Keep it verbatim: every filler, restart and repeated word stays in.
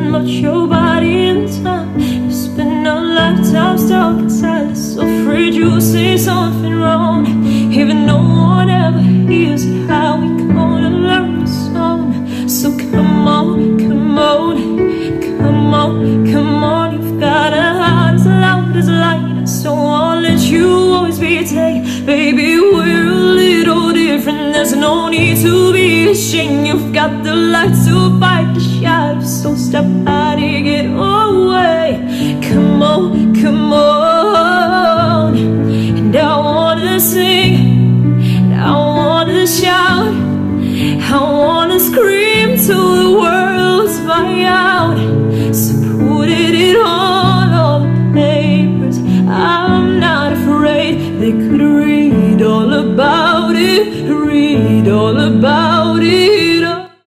and watch your body in time. You spend our lifetime stuck inside us, so afraid you'll say something wrong. Even no one ever hears it, how we gonna learn the song? So come on, come on, come on, come on. You've got a heart as loud as light, and so I'll let you always be taken. Baby, we're a little different, there's no need to be ashamed. You've got the light to fight the shadows, so step hiding it away. Come on, come on. And I wanna sing, and I wanna shout, I wanna